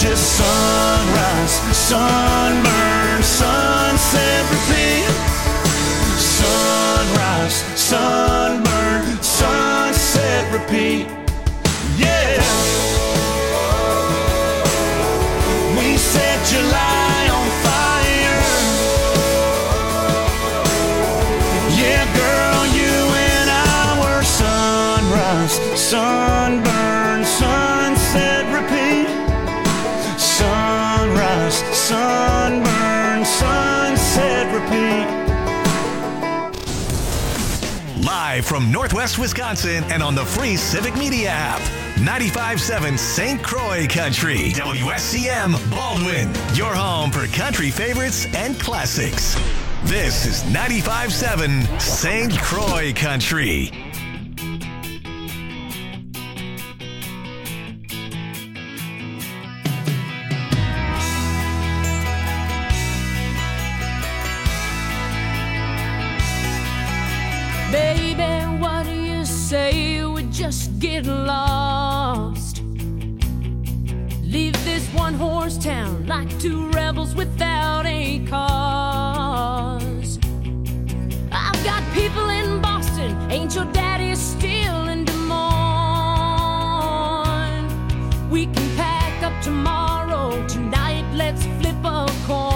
just sunrise, sunburn, sunset, repeat. Sunrise, sunburn, sunset, repeat. Yeah. We set July on fire. Yeah, girl, you and I were sunrise, sunburn, sunset, repeat. Sunrise, sunburn, sunset, repeat. Live from Northwest Wisconsin and on the free Civic Media app. 95.7 St. Croix Country. WSCM Baldwin. Your home for country favorites and classics. This is 95.7 St. Croix Country. Baby, what do you say we just get lost? Leave this one-horse town like two rebels without a cause. I've got people in Boston, ain't your daddy still in Des Moines? We can pack up tomorrow, tonight let's flip a coin.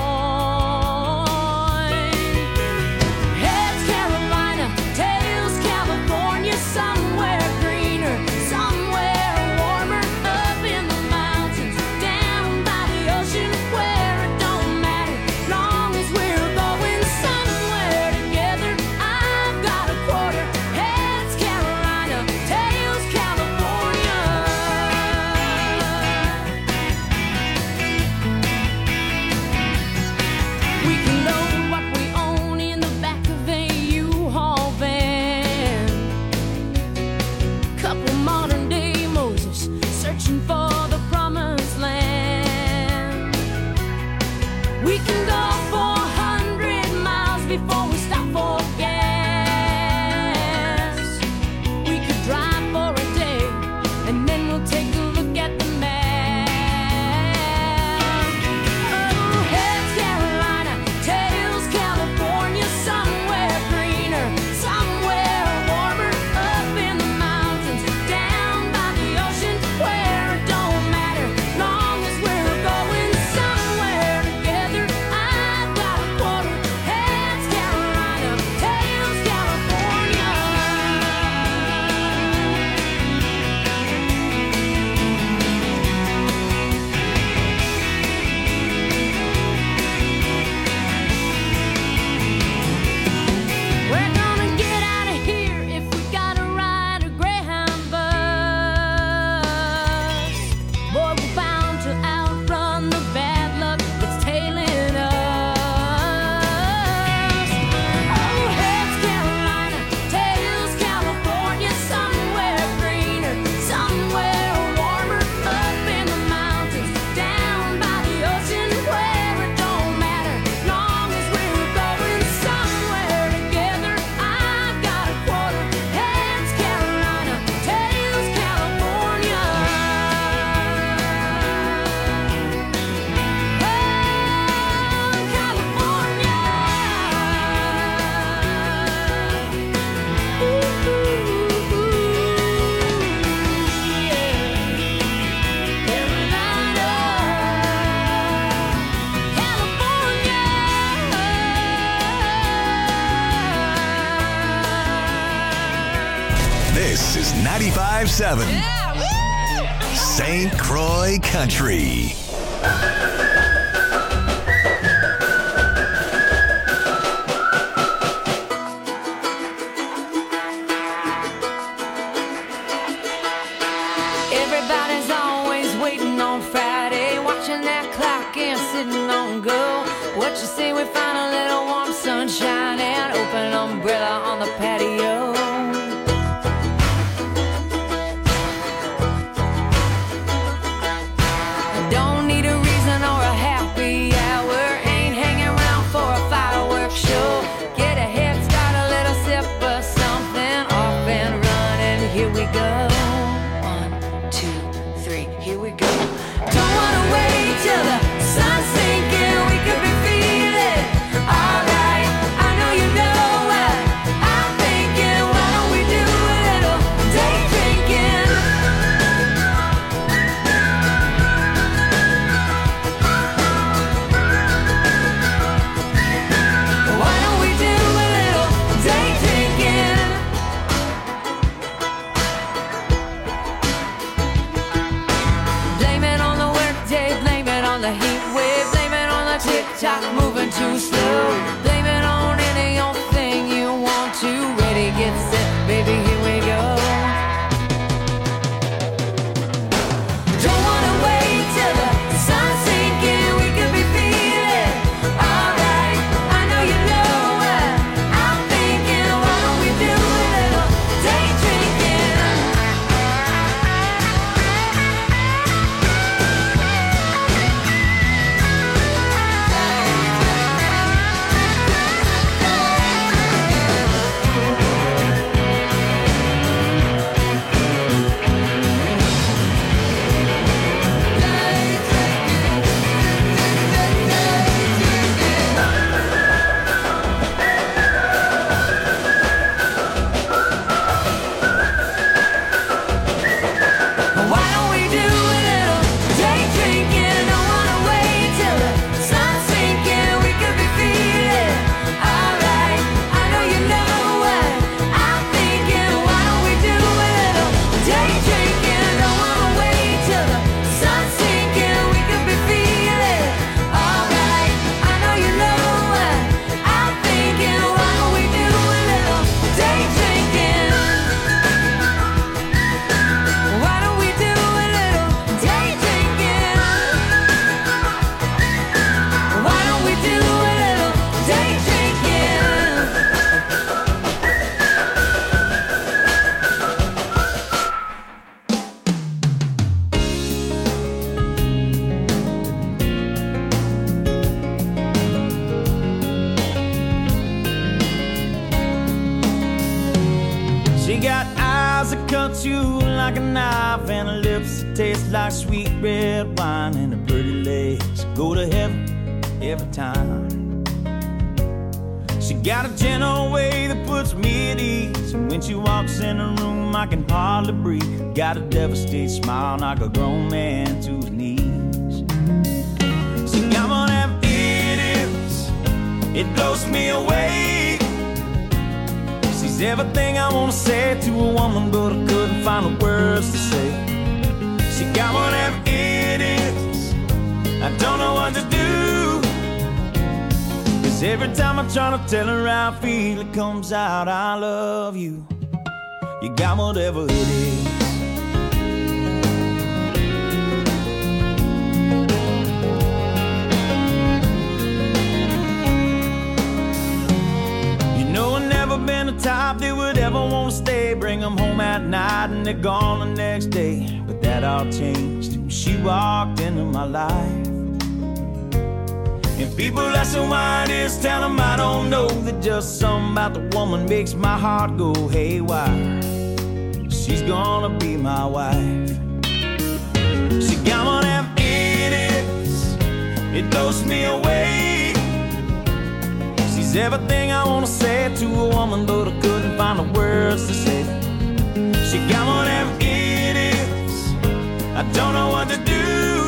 This is 95.7 St. Croix Country. Everybody's always waiting on Friday, watching that clock and sitting on go. What you say we find a little warm sunshine and open umbrella on the patio? Don't need a reason or a happy hour, ain't hanging around for a fireworks show. Get a head start, a little sip of something, off and running, here we go. 1, 2, 3, here we go. Don't wanna wait on the heat wave, blame it on the tick-tock moving too slow. Blame it on any old thing you want to. Ready, get set, baby, here we go. Don't wanna wait till the sun's sinking, we could be feeling alright. I know you know what I'm thinking. Why don't we do a little day drinking? Why don't we do a little day drinking? Don't wanna wait till the sun's sinking, we could be feeling alright. I know you know what I'm thinking. Why don't we do a little day drinking? Don't wanna wait till the sun's sinking, we could be feeling alright. I know you know what I'm thinking. Why don't we do a little day drinking? Why don't we do a little day drinking? Why don't we do a little day drinking? She got eyes that cut you like a knife, and her lips that taste like sweet red wine, and her pretty legs go to heaven every time. She got a gentle way that puts me at ease, and when she walks in the room I can hardly breathe. Got a devastated smile, knock a grown man to his knees. She got one of them idiots, it blows me away. She's everything I wanna say to a woman, but I couldn't find the words to say. She got one of them idiots, I don't know what to do. 'Cause every time I try to tell her how I feel, it comes out, I love you. You got whatever it is. You know I've never been the type that would ever want to stay. Bring them home at night and they're gone the next day. But that all changed when she walked into my life. And people ask her why it is, tell them I don't know. That just something about the woman makes my heart go haywire. She's gonna be my wife. She got one of them idiots, it blows me away. She's everything I wanna say to a woman, but I couldn't find the words to say. She got one of them idiots, I don't know what to do.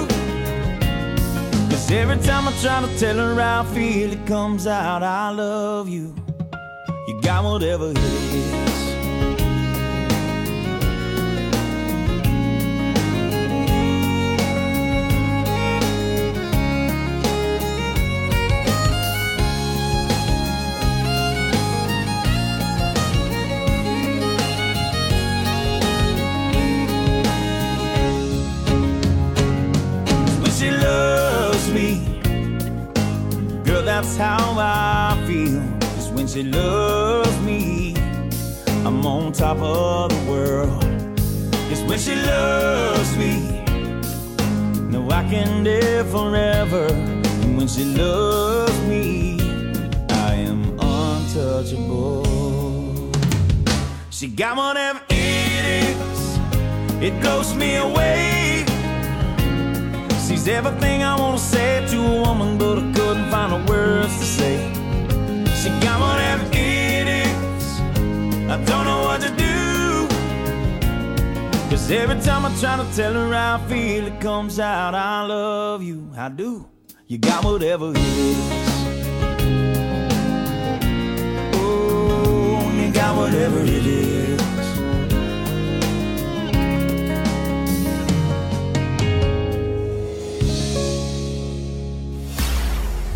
'Cause every time I try to tell her how I feel, it comes out, I love you. You got whatever it is. That's how I feel. 'Cause when she loves me, I'm on top of the world. 'Cause when she loves me, no, I can live forever. And when she loves me, I am untouchable. She got one of them idiots, it blows me away. She's everything I wanna say to a woman, but I couldn't find the words to say. She got one of them idiots, I don't know what to do. 'Cause every time I try to tell her how I feel, it comes out, I love you, I do. You got whatever it is. Oh, you got whatever it is.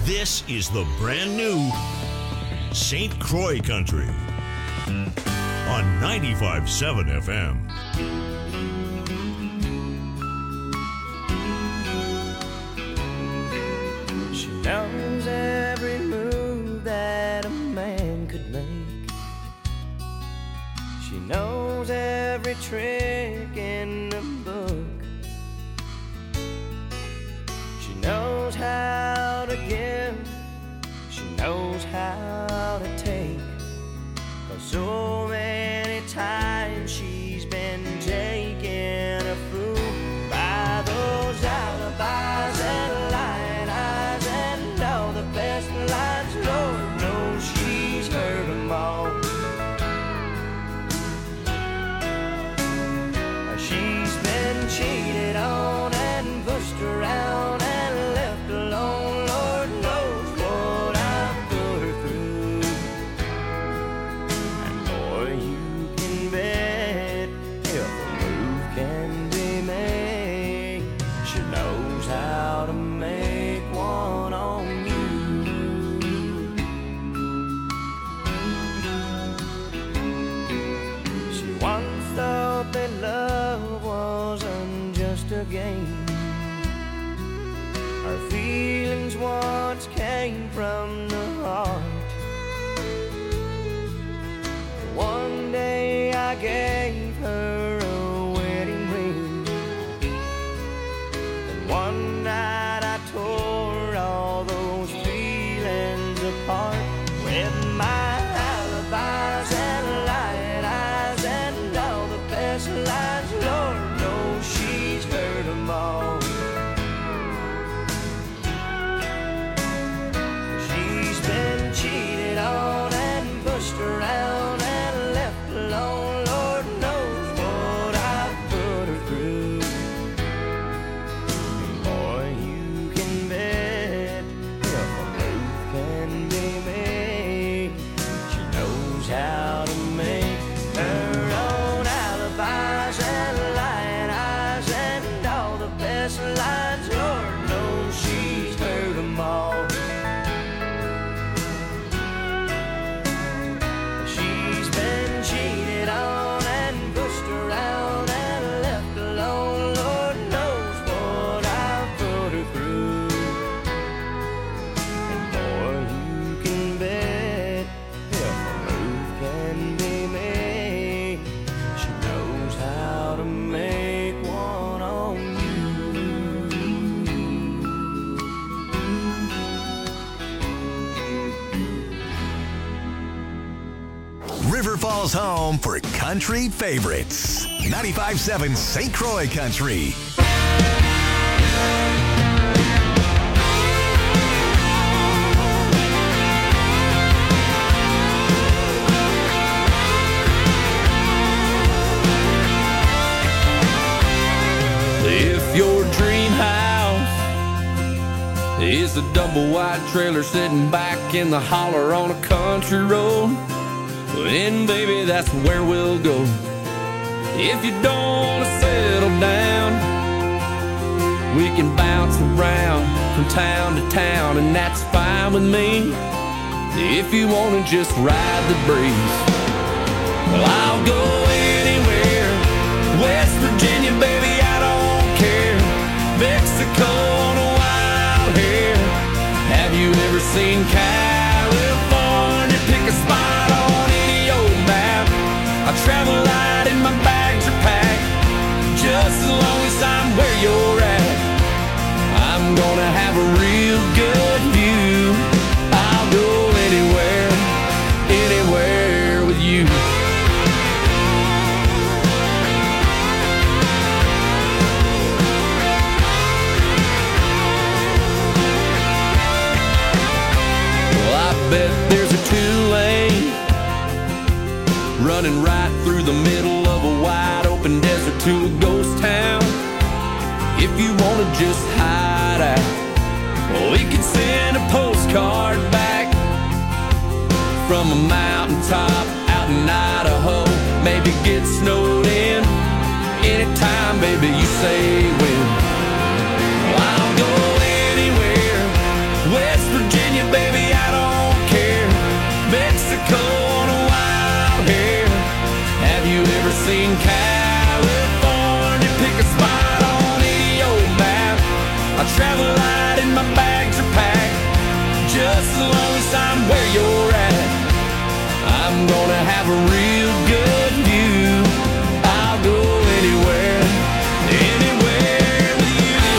This is the brand new St. Croix Country on 95.7 FM. She knows every move that a man could make. She knows every trick in the book. She knows how to give. She knows how to take. 'Cause so many times she's been taken a fool by those alibis and lying eyes and all the best lines. Lord knows she's heard them all. She's been cheated on and pushed around and left alone. Lord knows what I've put her through. And boy, you can bet if a move can be made, she knows how to make one on you. She once thought that love wasn't just a game. Her feelings once came from the heart. One day I gave her a wedding ring, and one night I tore all those feelings apart with my alibis and lying eyes and all the best lies. Lord knows she's heard them all. She's been cheated on and pushed around and left alone. Lord knows what I've put her through. And boy, you can bet if a move can be made, she knows how to make her own alibis and lying eyes and all the best lines. Lord knows she's heard them all. She's been cheated on and pushed around and left alone. Lord knows what I've put her through. And boy, you can bet if a move can be made, she knows how to make one on you. River Falls home for country favorites. 95.7 St. Croix Country. If your dream house is a double wide trailer sitting back in the holler on a country road, then baby, that's where we'll go. If you don't want to settle down, we can bounce around from town to town, and that's fine with me. If you want to just ride the breeze, well, I'll go anywhere. West Virginia, baby, I don't care. Mexico on a wild hair. Have you ever seen California? Pick a spot on any old map. I travel light and my bags are packed. Just as long as I'm where you're at, I'm gonna have a real good view. I'll go anywhere, anywhere with you. Well, I bet there's a 2-lane running right through the middle of a wide open desert to a ghost town. If you wanna just hide out, well, we could send a postcard back from a mountaintop out in Idaho. Maybe get snowed in anytime, baby, you say when. Well, I'll go anywhere. West Virginia light and my bags are packed. Just as long as I'm where you're at, I'm gonna have a real good view. I'll go anywhere, anywhere with you.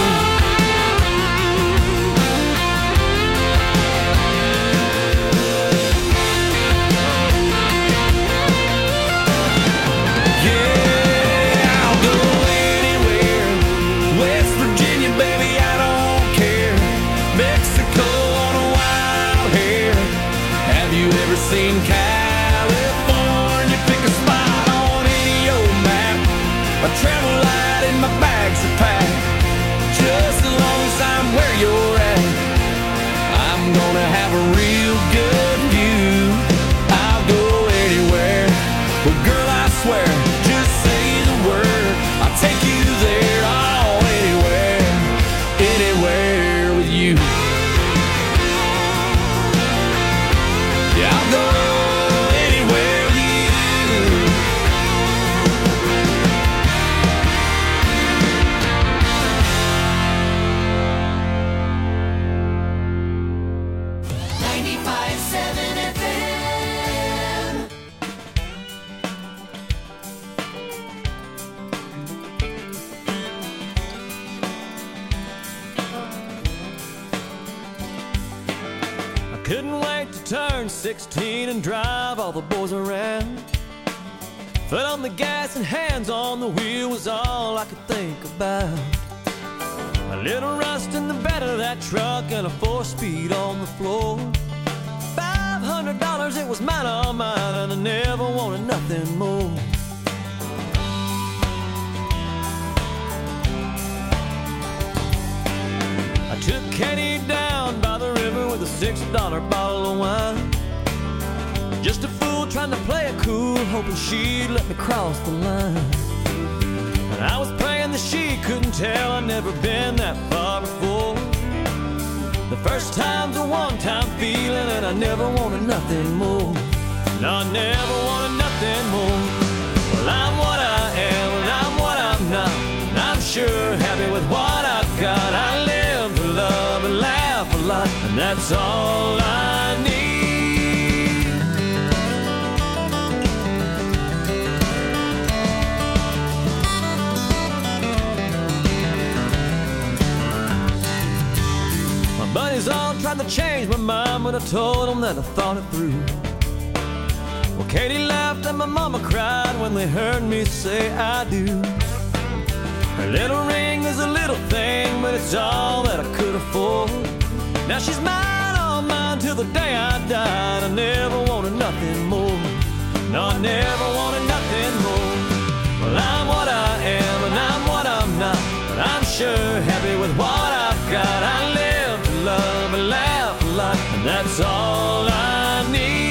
Yeah, I'll go anywhere. West Virginia, baby, I don't care. Mexico on a wild hair. Have you ever seen California? Pick a spot on any old map. I travel light and my bags are packed. Just as long as I'm where you're at, I'm gonna have a real good view. I'll go anywhere. Well, girl, I swear, just say the word, I'll take you there. Oh, anywhere, anywhere with you. Yeah, I'll go anywhere with you. Couldn't wait to turn 16 and drive all the boys around. Foot on the gas and hands on the wheel was all I could think about. A little rust in the bed of that truck and a 4-speed on the floor. $500, it was mine, all mine, and I never wanted nothing more. I took Katie down by the river with a $6 bottle of wine. Just a fool trying to play it cool, hoping she'd let me cross the line. And I was praying that she couldn't tell I'd never been that far before. The first time's a one-time feeling, and I never wanted nothing more. No, I never wanted nothing more. Well, I'm what I am, and I'm what I'm not, and I'm sure happy with what I've got. I live to love and laugh a lot, and that's all I need. My buddies all tried to change my mind, but I told them that I thought it through. Well, Katie laughed and my mama cried when they heard me say I do. Her little ring is a little thing, but it's all that I could afford. Now she's mine, all mine, till the day I died. I never wanted nothing more. No, I never wanted nothing more. Well, I'm what I am, and I'm what I'm not, but I'm sure happy with what I've got. I live to love and laugh a lot, and that's all I need.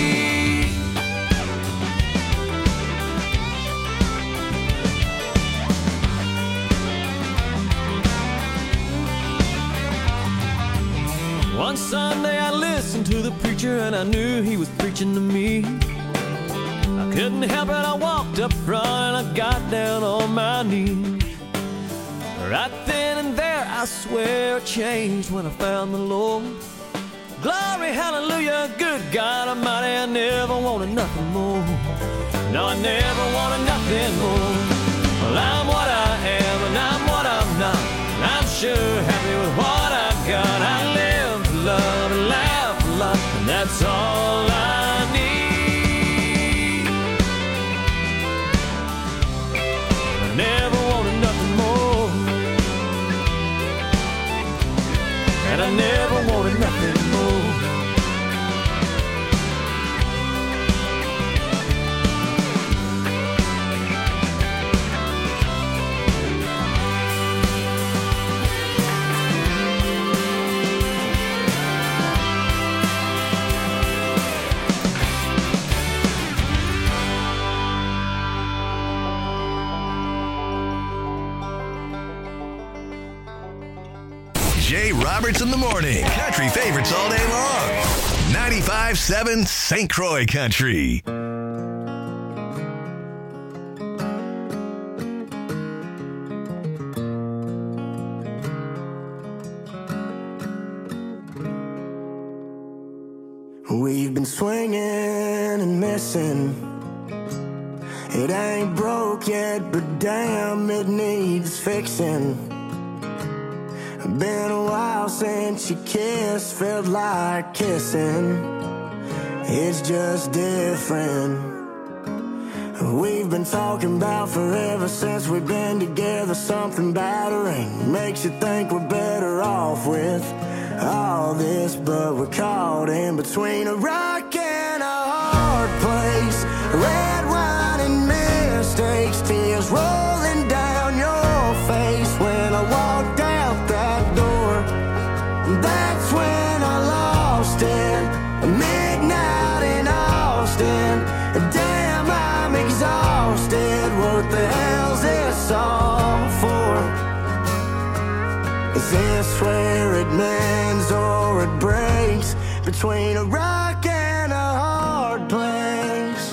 One Sunday I listened to the preacher and I knew he was preaching to me. I couldn't help it, I walked up front and I got down on my knees. Right then and there I swear I changed when I found the Lord. Glory, hallelujah, good God Almighty, I never wanted nothing more. No, I never wanted nothing more. Well, I'm what I am and I'm what I'm not, and I'm sure happy with what I've got. I live to love and laugh a lot, and that's all I need. I never wanted nothing more, and I never wanted nothing more. Jay Roberts in the morning. Country favorites all day long. 95.7 St. Croix Country. We've been swinging and missing. It ain't broke yet, but damn, it needs fixing. Been a while since you kissed, felt like kissing. It's just different. We've been talking about forever since we've been together. Something about her ain't makes you think we're better off with all this, but we're caught in between a rock and a hard place. Red wine and mistakes, tears rolling down your face. When I walked out that door, that's when I lost it. Midnight in Austin, damn, I'm exhausted. What the hell's this all for? Is this where it mends or it breaks? Between a rock and a hard place.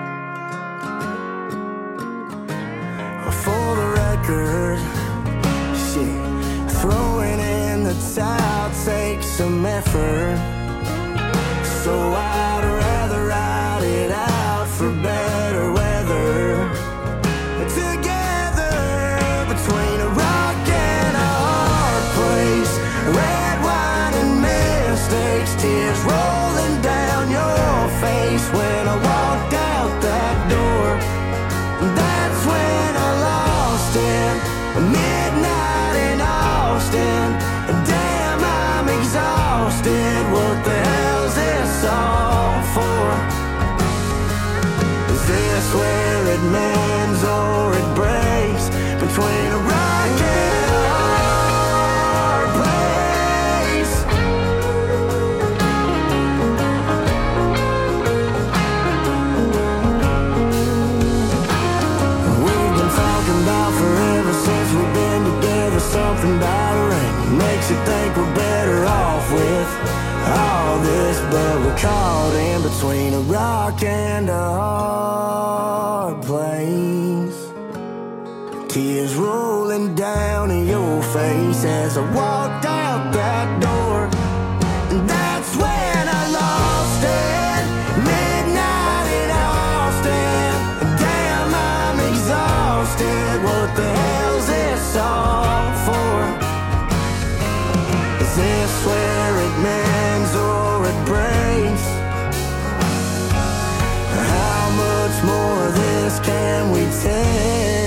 For the record, shit, throwing in the towel takes some effort. So I'd rather ride it out for better weather. Together between a rock and a hard place. Red wine and mistakes, tears rolling down your face. When I walked out that door, that's when I lost it. Midnight in Austin, damn, I'm exhausted. What the hell's this all for? Is this where it mends or it breaks? Between a rock and a hard place. We've been talking about forever since we've been together. Something about her ain't makes you think we're better off with all this, but we're caught in between a rock and a hard place. Tears rolling down in your face as I walked out that door. And that's when I lost it. Midnight in Austin. Damn, I'm exhausted. What the hell's this all for? Is this where it mends or it breaks? How much more of this can we take?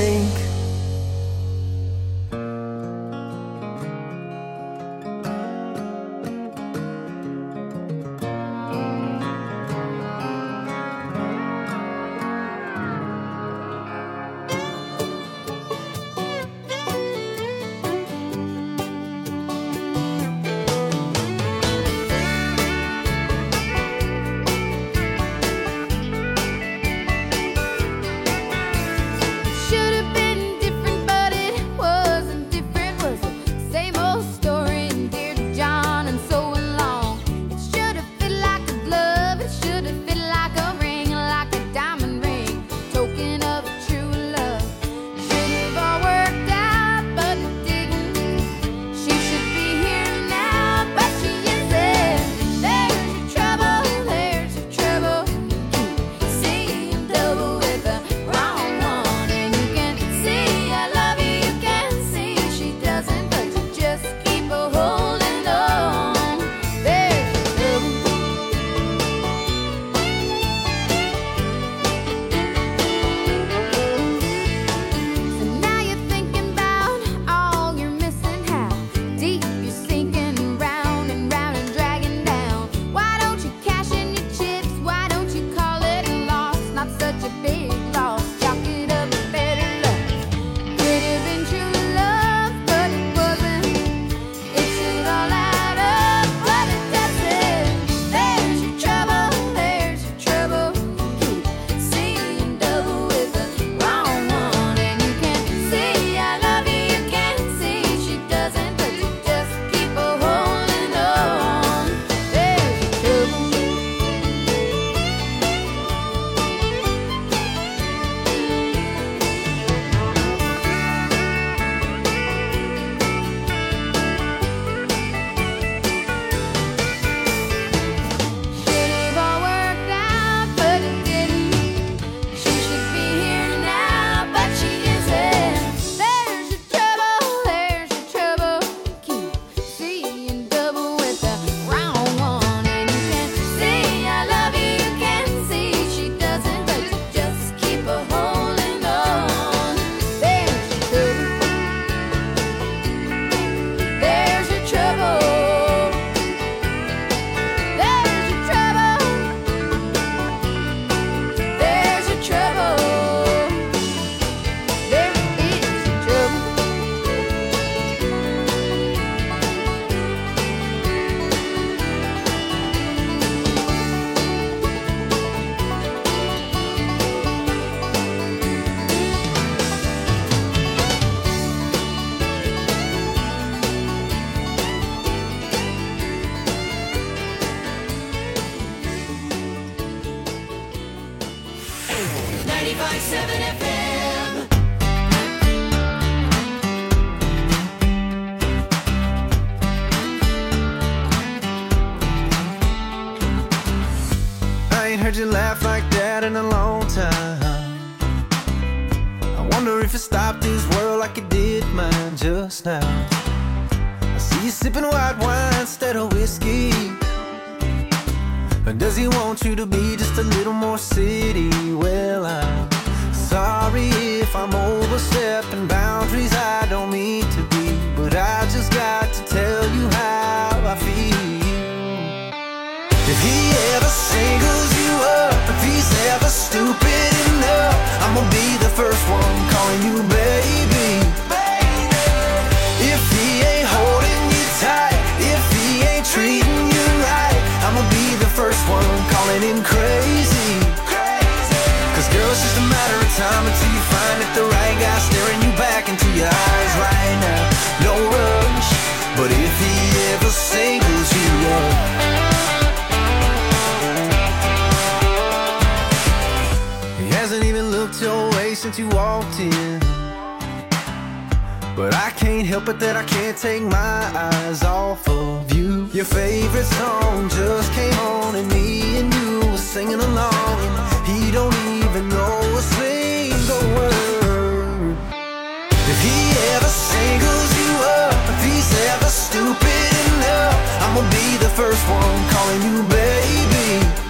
90.7 FM. I ain't heard you laugh like that in a long time. I wonder if you stopped this world like you did mine just now. I see you sipping white wine instead of whiskey. Or does he want you to be just a little more city? Well, I'm sorry if I'm overstepping boundaries I don't mean to be, but I just got to tell you how I feel. If he ever singles you up, if he's ever stupid enough, I'ma be the first one calling you baby. If he ain't holding you tight, if he ain't treating you right, I'ma be the first one calling him crazy. Cause girl, it's just a matter of time until you find that the right guy staring you back into your eyes right now. No rush, but if he ever singles you up, he hasn't even looked your way since you walked in. But I can't help it that I can't take my eyes off of you. Your favorite song just came on and me and you were singing along, and he don't even know a single word. If he ever singles you up, if he's ever stupid enough, I'ma be the first one calling you baby.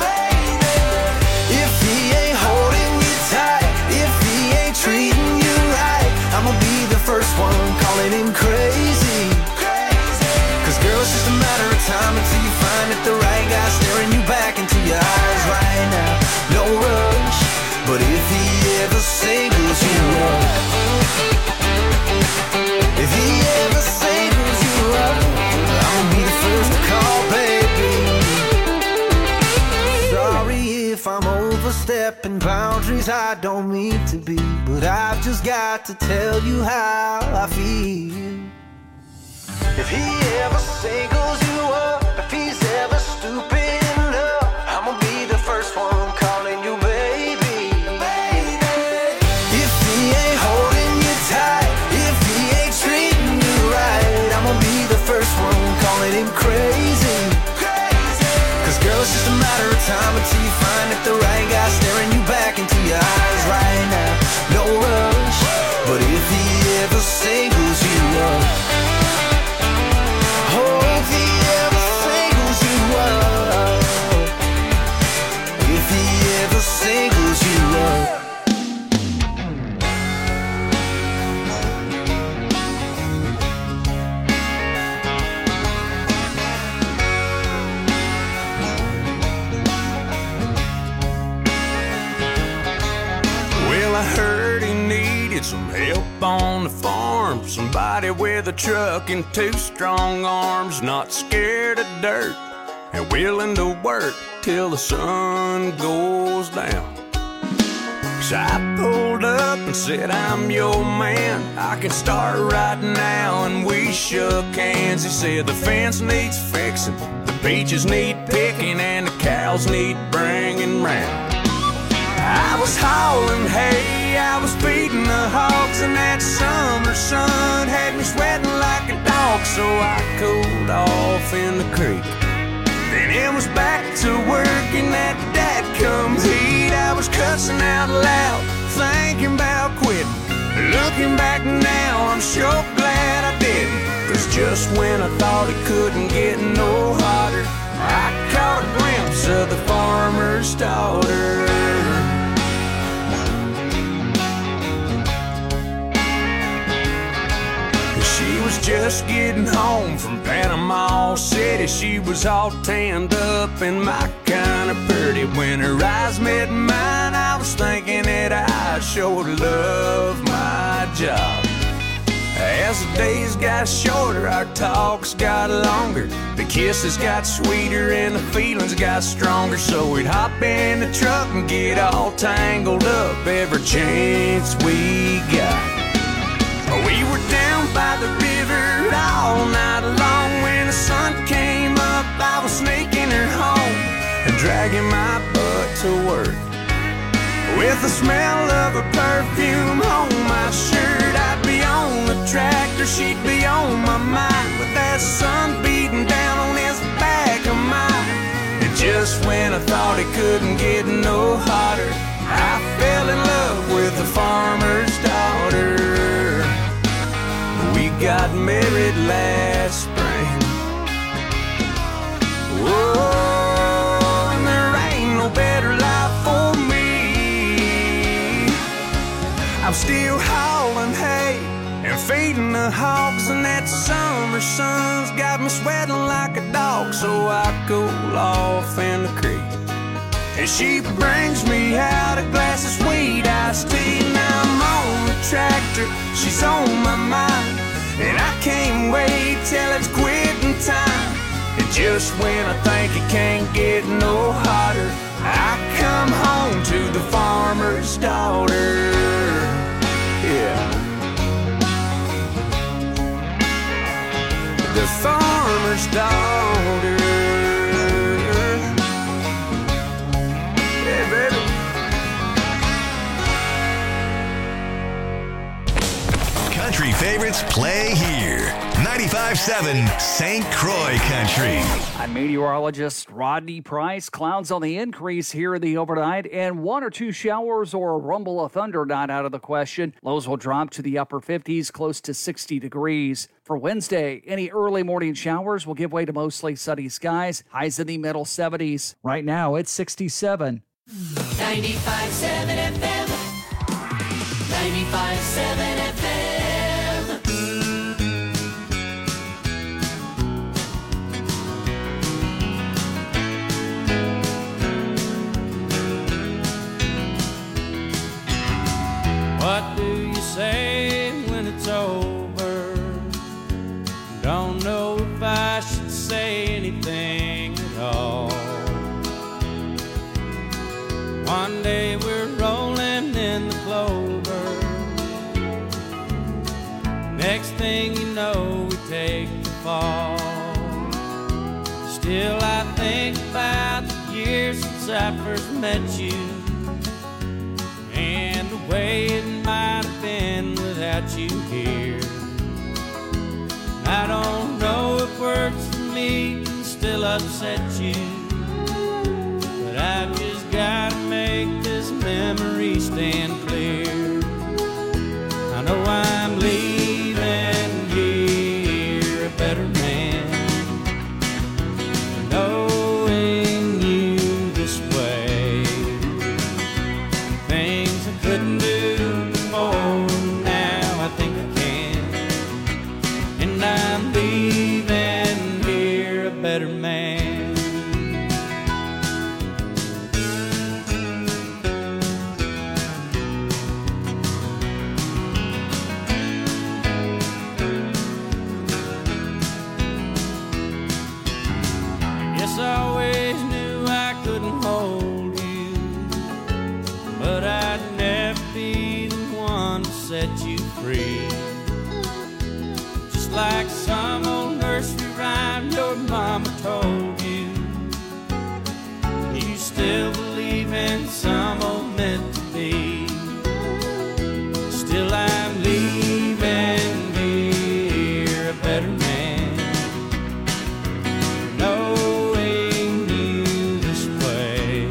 If he ain't holding you tight, if he ain't treating you right, I'ma be the first one calling him crazy. Cause girl, it's just a matter of time until you find that the right guy staring you back into your eyes right now. No rush, but if he ever singles you up, if he ever singles you up, I'ma be the first to call, baby. Sorry if I'm overstepping boundaries I don't mean to be, but I've just got to tell you how I feel. If he ever singles you up, if he's ever stupid enough, I'ma be the first one calling you baby. If he ain't holding you tight, if he ain't treating you right, I'ma be the first one calling him crazy. Cause girl, it's just a matter of time until you find that the right guy staring you back into your eyes right now. No rush, but if he ever singles you up, oh, if he ever singles you up, if he ever singles you up. Well, I heard he needed some help on the farm. Somebody with a truck and two strong arms, not scared of dirt and willing to work till the sun goes down. So I pulled up and said, I'm your man, I can start right now, and we shook hands. He said the fence needs fixing, the peaches need picking, and the cows need bringing round. I was hauling hay, I was feeding the hogs, and that summer sun had me sweating like a dog. So I cooled off in the creek, then it was back to work in that dadgum heat. I was cussing out loud, thinking about quitting. Looking back now, I'm sure glad I didn't, cause just when I thought it couldn't get no hotter, I caught a glimpse of the farmer's daughter. She was just getting home from Panama City. She was all tanned up and my kind of pretty. When her eyes met mine, I was thinking that I sure love my job. As the days got shorter, our talks got longer. The kisses got sweeter and the feelings got stronger. So we'd hop in the truck and get all tangled up every chance we got. We were down by the river all night long. When the sun came up, I was sneaking her home and dragging my butt to work. With the smell of her perfume on my shirt, I'd be on the tractor, she'd be on my mind, with that sun beating down on this back of mine. And just when I thought it couldn't get no hotter, I fell in love with the farmer's daughter. We got married last spring. Whoa, and there ain't no better life for me. I'm still hauling hay and feeding the hogs, and that summer sun's got me sweating like a dog. So I cool off in the creek, and she brings me out a glass of sweet iced tea. Now I'm on the tractor, she's on my mind, and I can't wait till it's quitting time. And just when I think it can't get no hotter, I come home to the farmer's daughter. Yeah, the farmer's daughter. Yeah, baby. Country favorites play here. 95.7 St. Croix Country. I'm meteorologist Rodney Price. Clouds on the increase here in the overnight, and 1 or 2 showers or a rumble of thunder not out of the question. Lows will drop to the upper 50s, close to 60 degrees. For Wednesday, any early morning showers will give way to mostly sunny skies. Highs in the middle 70s. Right now, it's 67. 95.7 FM. 95.7 FM. What do you say when it's over? Don't know if I should say anything at all. One day we're rolling in the clover. Next thing you know, we take the fall. Still I think about the years since I first met you, and the way it might have been without you here. I don't know if words for me can still upset you, but I've just gotta make this memory stand clear. I know I'm leaving here a better man, knowing you this way. Things I couldn't do before, now I think I can, and I'm leaving here a better man. Yes, I always knew I couldn't hold you, but I'd never be the one to set you free. Just like some old nursery rhyme your mama told you, you still believe in some old meant to be. Still I'm leaving here a better man, knowing you this way.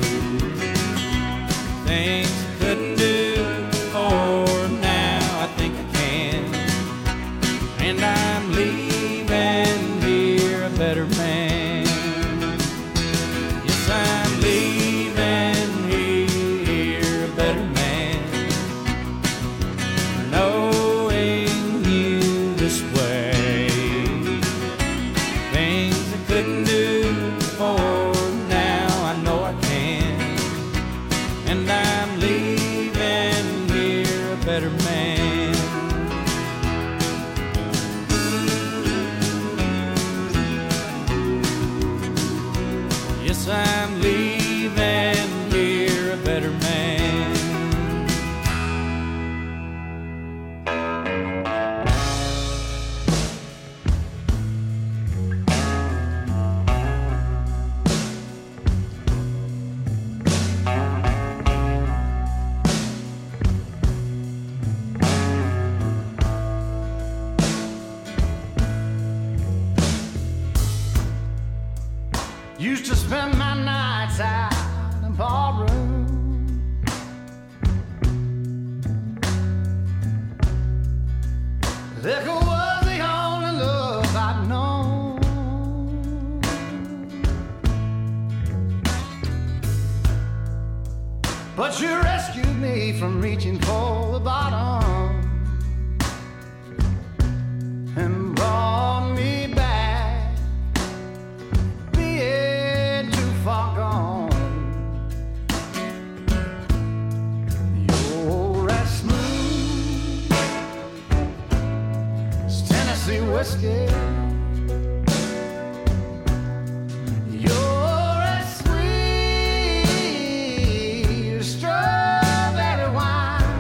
Things I couldn't do before, now I think I can, and I'm leaving here a better man. Yes, I'm leaving here a better man, knowing you this way. Things I couldn't do before, now I know I can, and I'm leaving here a better man. Yes, I'm leaving here a better man. Used to spend my nights out in ballroom. Liquor was the only love I'd known. But you rescued me from reaching for the bottom and brought me back, being too far gone. You're as smooth as Tennessee whiskey. You're as sweet as strawberry wine.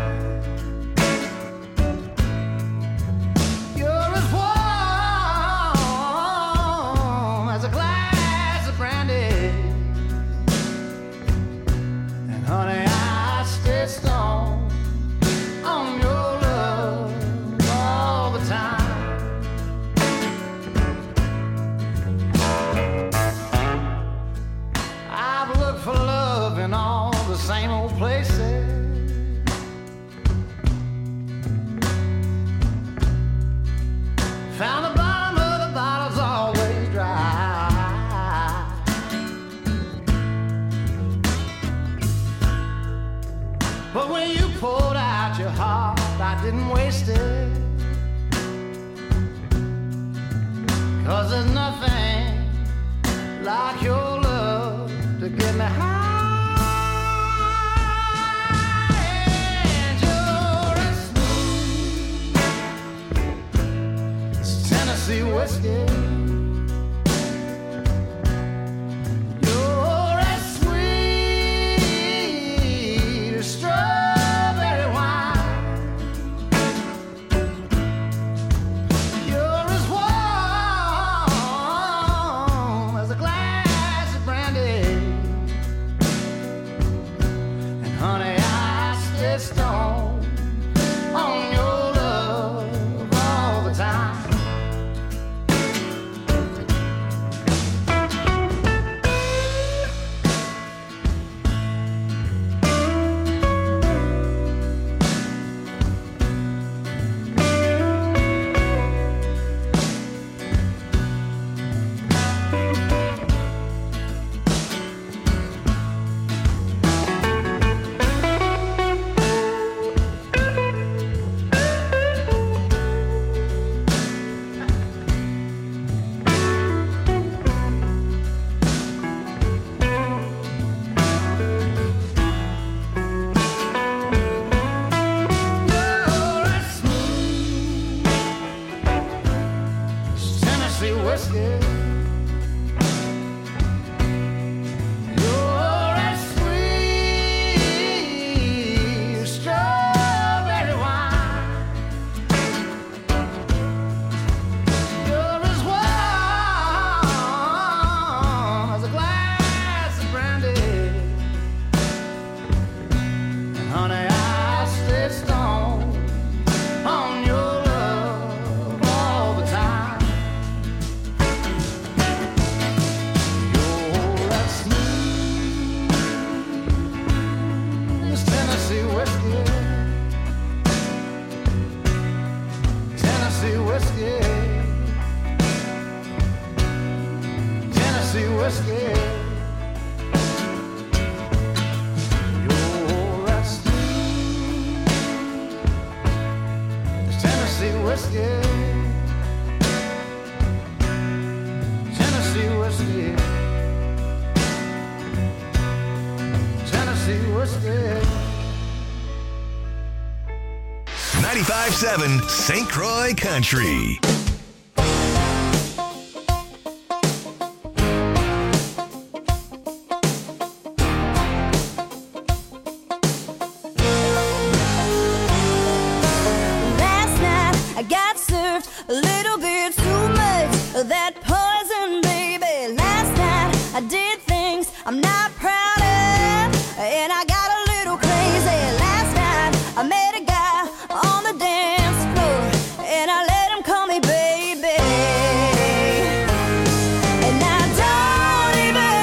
You're as warm as a glass of brandy. And honey, I stay stoned on your love all the time. I've looked for love in all the same old places. Found the bottom of the bottle's always dry. But when you poured out your heart, I didn't waste it. 'Cause there's nothing like your love to get me high. And you're as smooth as Tennessee whiskey. You're as sweet as strawberry wine. You're as warm as a glass of brandy. And honey, I stay stoned on your love all the time. You're as smooth as Tennessee whiskey. You're as sweet as strawberry wine. You're as warm as a glass of brandy. And honey, I stay stoned on your love all the time. You're as smooth as Tennessee whiskey. Tennessee whiskey. Tennessee whiskey. You're as smooth as Tennessee whiskey. Tennessee whiskey. Tennessee whiskey. 95.7 St. Croix Country. Last night I got served a little bit too much of that poison, baby. Last night I did things I'm not proud of, and I got a little crazy. Last night I met a guy on the dance floor, and I let him call me baby. And I don't even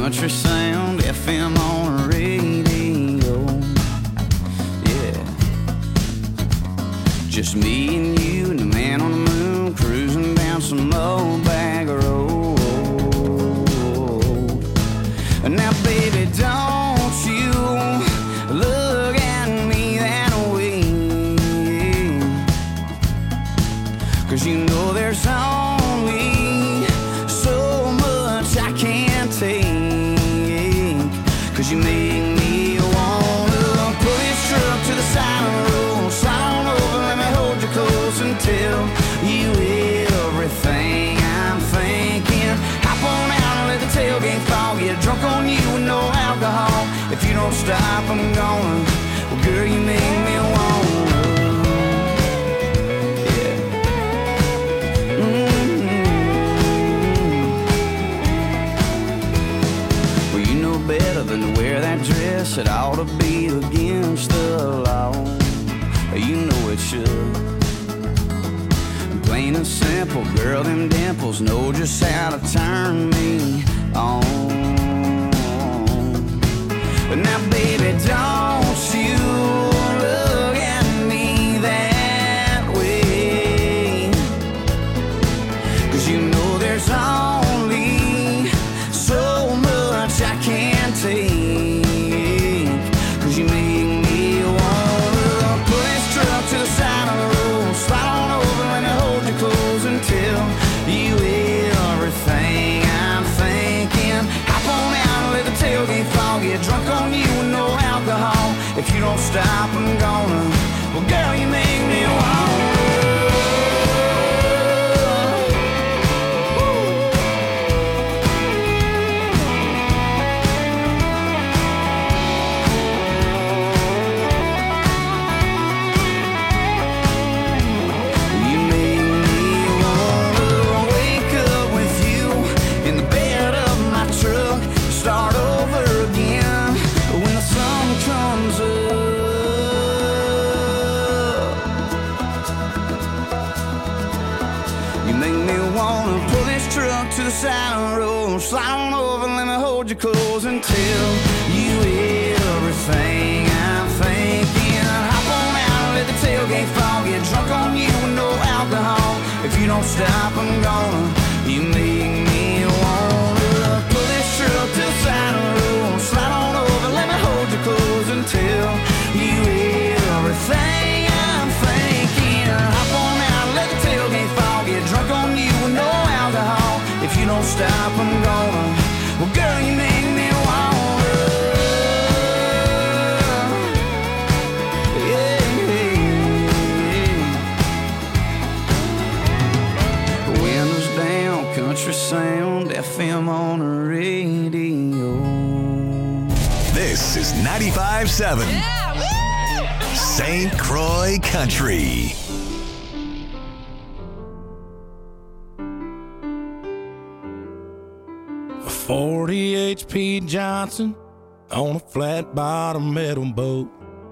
country sound FM on the radio. Yeah, just me and you and the man on the moon cruising down some old bag road. Now baby, don't you look at me that way, 'cause you know there's only so much I can't take. 'Cause you make me wanna pull this truck to the side of the road, slide on over, let me hold you close and tell you everything I'm thinking. Hop on out and let the tailgate fall, get drunk on you with no alcohol. If you don't stop, I'm gonna. Well, girl, you make me wanna. Better than to wear that dress, it ought to be against the law. You know it should. Plain and simple, girl, them dimples know just how to turn me on. But now, baby, don't you look at me that way, 'cause you know there's only so much I can't take. 'Cause you make me wanna pull this truck to the side of the road, slide on over, let me hold you close and tell you everything I'm thinking. Hop on out and let the tailgate fall, get drunk on you with no alcohol. If you don't stop, I'm gonna. Well, girl, you make me wanna. Start over again when the sun comes up. You make me wanna pull this truck to the side of the road, slide on over, let me hold you close and tell you everything I'm thinking. Hop on out and let the tailgate fall, get drunk on you with no alcohol. If you don't stop, I'm gonna. You make me wanna pull this truck to the side of the road, slide on over, let me hold you close and tell you everything I'm thinking. Hop on out, let the tailgate fall, get drunk on you with no alcohol. If you don't stop, I'm gonna. Well, girl, you make me wanna. Yeah, yeah. Windows down, country sound, FM on the radio. This is 95.7 St. Croix Country. 40 HP Johnson on a flat bottom metal boat.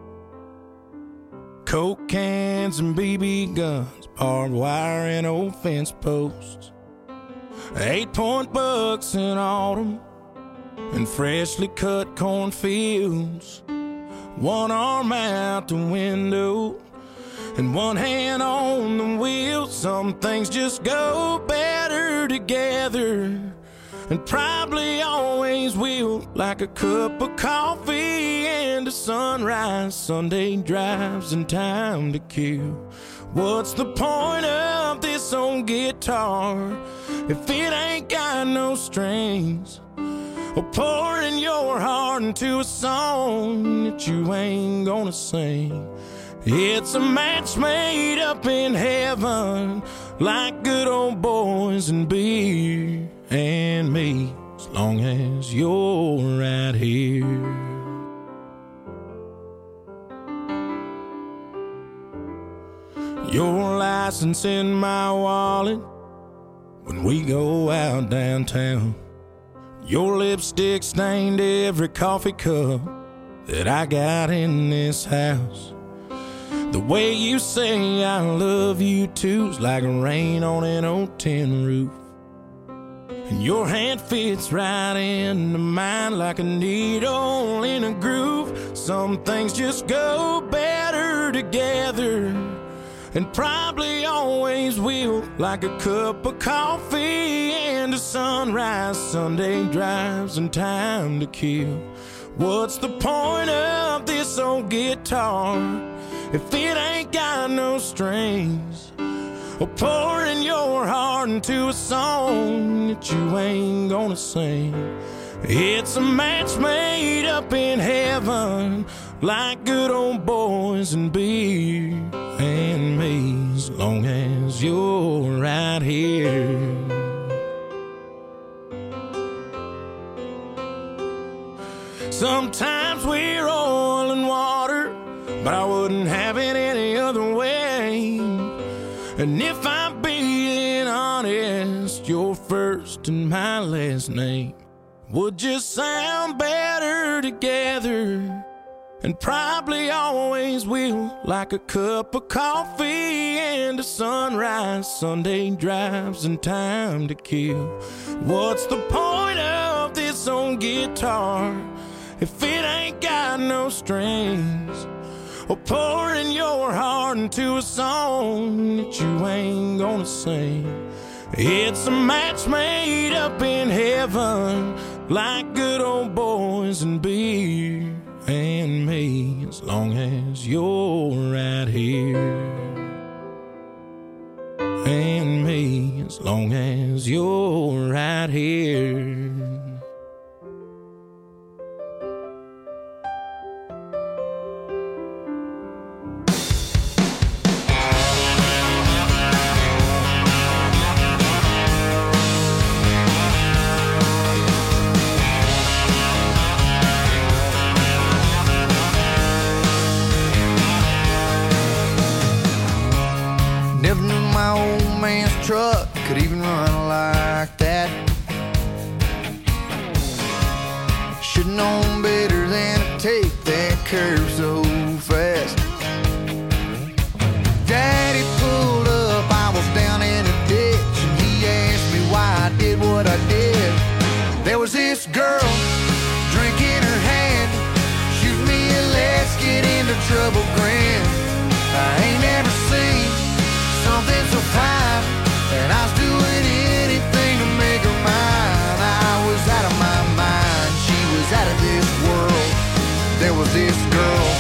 Coke cans and BB guns, barbed wire and old fence posts. 8-point bucks in autumn and freshly cut cornfields. One arm out the window and one hand on the wheel. Some things just go better together, and probably always will. Like a cup of coffee and a sunrise, Sunday drives and time to kill. What's the point of this old guitar if it ain't got no strings? Or pouring your heart into a song that you ain't gonna sing. It's a match made up in heaven, like good old boys and beer and me, as long as you're right here. Your license in my wallet when we go out downtown. Your lipstick stained every coffee cup that I got in this house. The way you say I love you too's like rain on an old tin roof. and your hand fits right into mine like a needle in a groove. Some things just go better together, and probably always will, like a cup of coffee and a sunrise, Sunday drives, and time to kill. What's the point of this old guitar if it ain't got no strings? Or pouring your heart into a song that you ain't gonna sing. It's a match made up in heaven, like good old boys and beer and me, as long as you're right here. Sometimes we're oil and water, but I wouldn't have it any other way. And if I'm being honest, your first and my last name would just sound better together, and probably always will, like a cup of coffee and a sunrise, Sunday drives, and time to kill. What's the point of this old guitar if it ain't got no strings? Or pouring your heart into a song that you ain't gonna sing. It's a match made up in heaven, like good old boys and beer and me, as long as you're right here. And me, as long as you're right here. Never knew my old man's truck could even run like that. Should've known better than to take that curve so fast. Daddy pulled up, I was down in a ditch, and he asked me why I did what I did. There was this girl, drink in her hand, shoot me a let's get into trouble grin. I ain't never seen something so fine, and I was doing anything to make her mine. I was out of my mind, she was out of this world. There was this girl.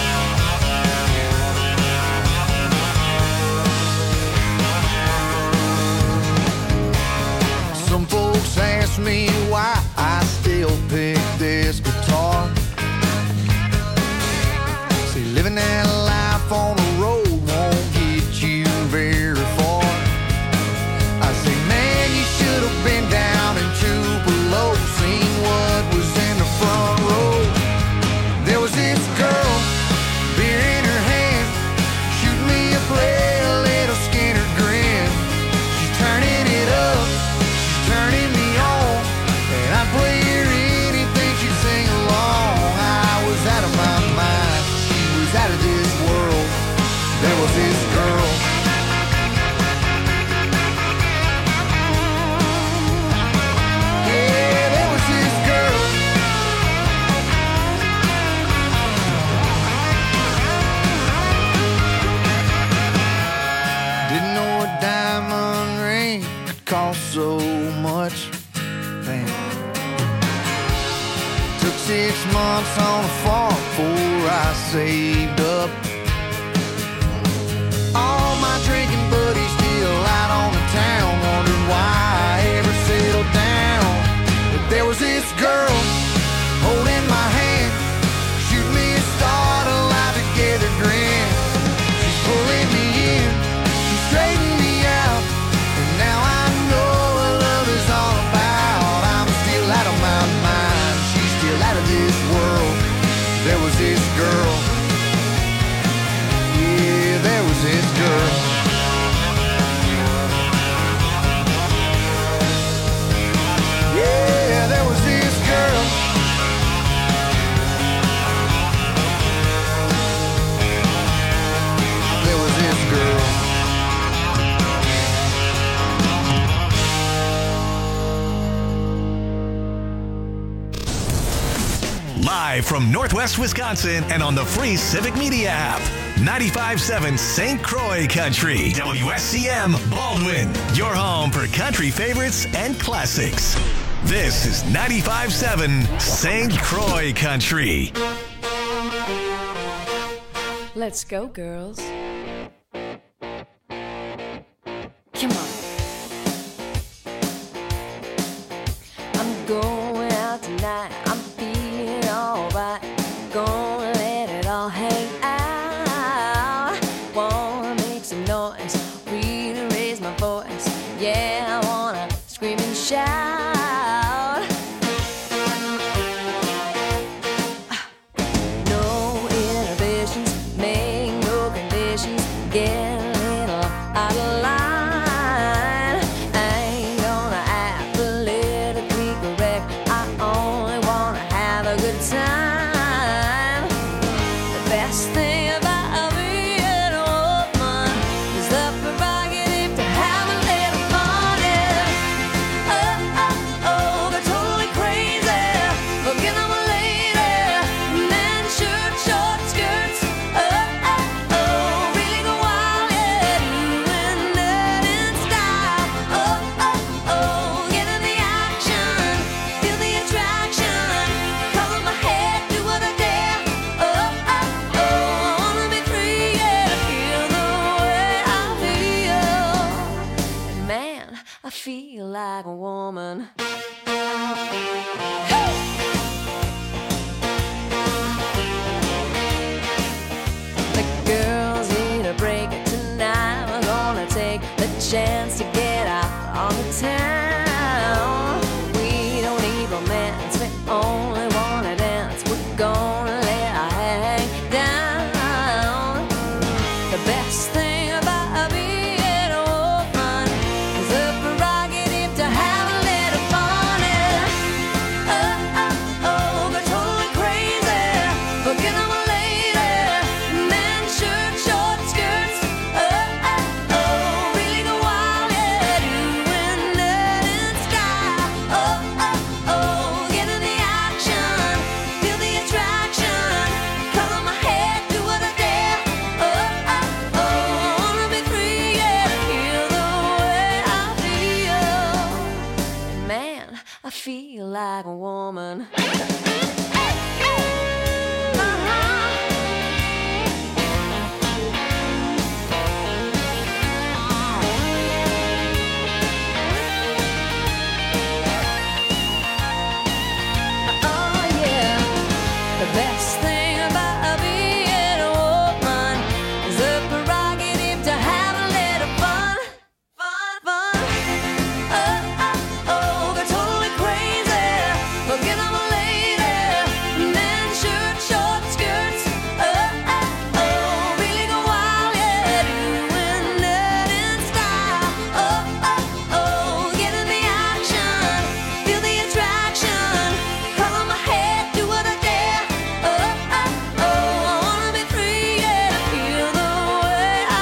Some folks ask me why I still pick this guitar. See, living that life on the road won't get you very far. I say, man, you should have been down in Tupelo, seen what was in the front row. There was this girl, beer in her hand, shoot me a play, a little Skinner grin. She's turning it up, she's turning me on, and I'd play her anything, she'd sing along. I was out of my mind, she was out of this world. There was this girl. Yeah, there was this girl. Didn't know a diamond ring could cost so much. Man. Took 6 months on a farm before I saved up. All my drinking buddies still out on the town, wondering why I ever settled down. But there was this girl holding my hand, shoot me a start, a life together grin. She's pulling me in, she's straightening me out, and now I know what love is all about. I'm still out of my mind, she's still out of this world. There was this girl. Yeah, there was this girl. Yeah, there was this girl. Live from Northwest Wisconsin and on the free Civic Media app. 95.7 St. Croix Country. WSCM Baldwin. Your home for country favorites and classics. This is 95.7 St. Croix Country. Let's go, girls. Come on. I'm going out tonight. I'm feeling alright. Gonna let it all hang out. Wanna make some noise. Really raise my voice. Yeah, I wanna scream and shout. No inhibitions, make no conditions. Get a little out of line. I ain't gonna act politically correct. I only wanna have a good time. The best thing about being a woman is the prerogative to have a little fun. Oh, oh, oh, they're totally crazy. Forget I'm a lady. Men, shirt, short skirts. Oh, oh, oh, really go wild, yeah. Doing that in style. Oh, oh, oh, get in the action. Feel the attraction. Color my head, do what I dare. Oh, oh, oh, I wanna be free, yeah. Feel the way I feel. And man, I feel like a woman. The girls need a break tonight. We're gonna take the chance to get out on the town. We don't need romance, we only wanna dance. We're gonna let our hang down. The best thing about being a woman is the prerogative to have a little fun. Oh, oh, oh, they're totally crazy. Forget I'm a lady. Men, shirt, short skirts. Oh, oh, oh, really go wild, yeah. Doing that in style. Oh, oh, oh, get in the action. Feel the attraction. Color my head, do what I dare. Oh, oh, oh, I wanna be free, yeah. Feel the way I feel. Man, I feel like a woman. Oh yeah, the best thing about being a woman is the prerogative to have a little fun, fun, fun. Oh, oh, oh, they're totally crazy. Forget I'm a lady. Men, shirt, short skirts. Oh, oh, oh, really go wild, yeah. Doing that in style. Oh, oh, oh, get in the action. Feel the attraction. Color my head, do what I dare. Oh, oh, oh, I wanna be free, yeah. Feel the way I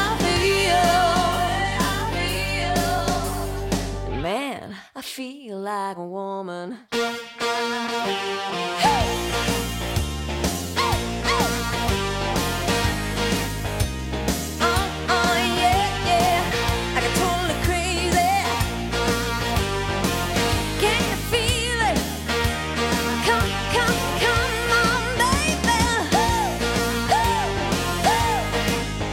feel. Man, I feel like a woman.